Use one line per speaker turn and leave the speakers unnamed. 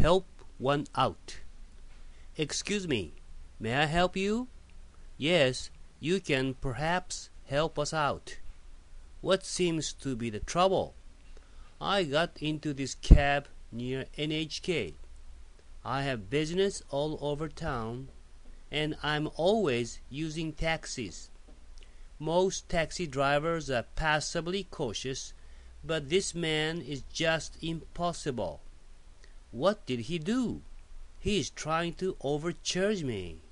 help one out. Excuse me, may I help you? Yes, you can perhaps help us out. What seems to be the trouble? I got into this cab near NHK. I have business all over town, and I'm always using taxis. Most taxi drivers are passably cautious, but this man is just impossible. What did he do? He is trying to overcharge me.